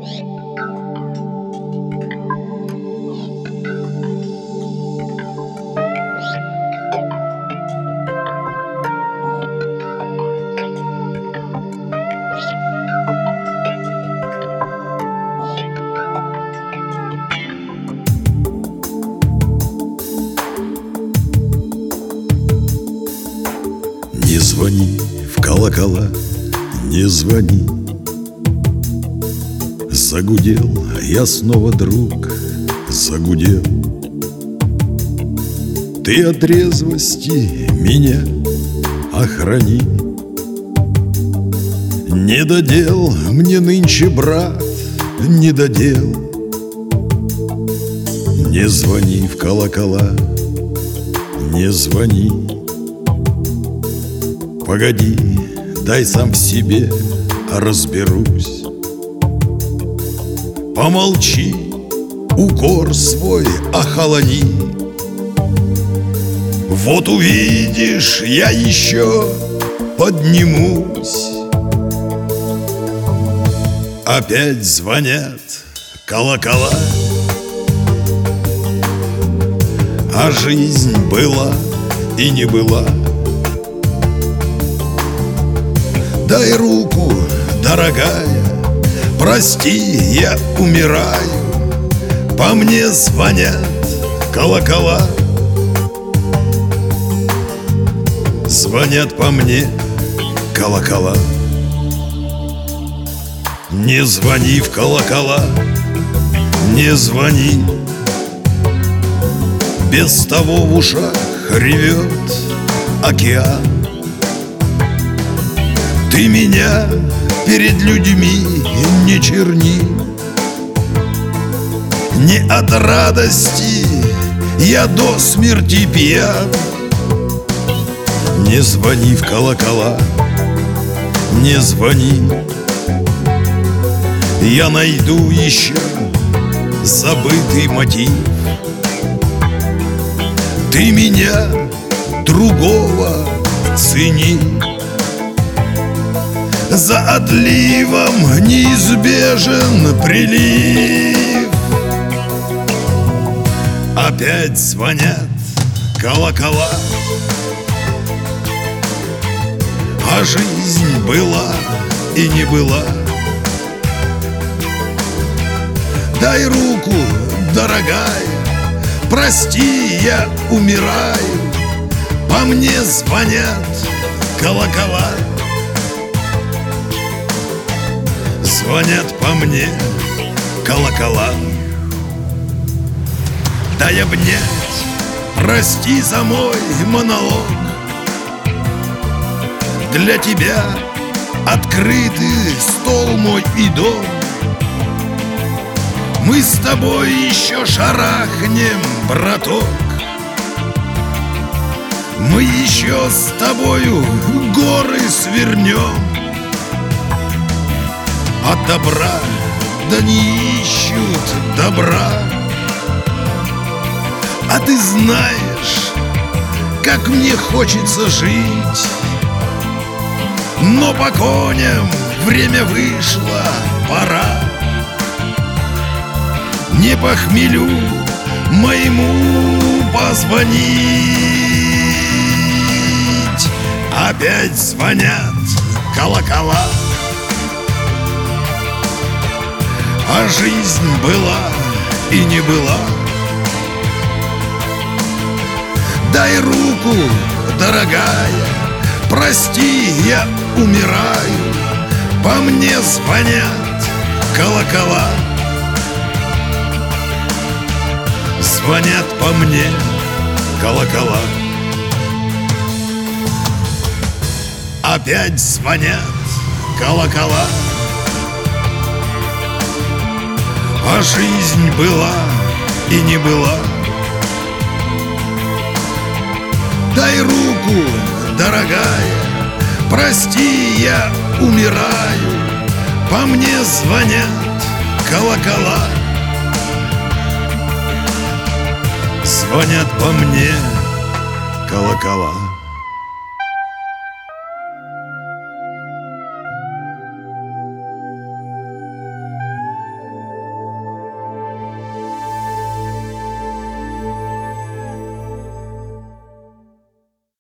Не звони в колокола, не звони. Загудел я снова, друг, загудел. Ты от резвости меня охрани. Не додел мне нынче, брат, не додел. Не звони в колокола, не звони. Погоди, дай сам в себе разберусь. Помолчи, укор свой охолони. Вот увидишь, я еще поднимусь. Опять звонят колокола, а жизнь была и не была. Дай руку, дорогая, прости, я умираю. По мне звонят колокола, звонят по мне колокола. Не звони в колокола, не звони. Без того в ушах ревет океан. Ты меня перед людьми не черни. Не от радости я до смерти пьян. Не звони в колокола, не звони. Я найду еще забытый мотив. Ты меня другого цени. За отливом неизбежен прилив. Опять звонят колокола, а жизнь была и не была. Дай руку, дорогая, прости, я умираю. По мне звонят колокола, звонят по мне колокола. Дай обнять, прости за мой монолог. Для тебя открытый стол мой и дом. Мы с тобой еще шарахнем, браток. Мы еще с тобою горы свернем. От добра да не ищут добра. А ты знаешь, как мне хочется жить. Но по коням время вышло, пора. Не по хмелю моему позвонить. Опять звонят колокола, а жизнь была и не была. Дай руку, дорогая, прости, я умираю. По мне звонят колокола, звонят по мне колокола. Опять звонят колокола, а жизнь была и не была. Дай руку, дорогая, прости, я умираю. По мне звонят колокола, звонят по мне колокола.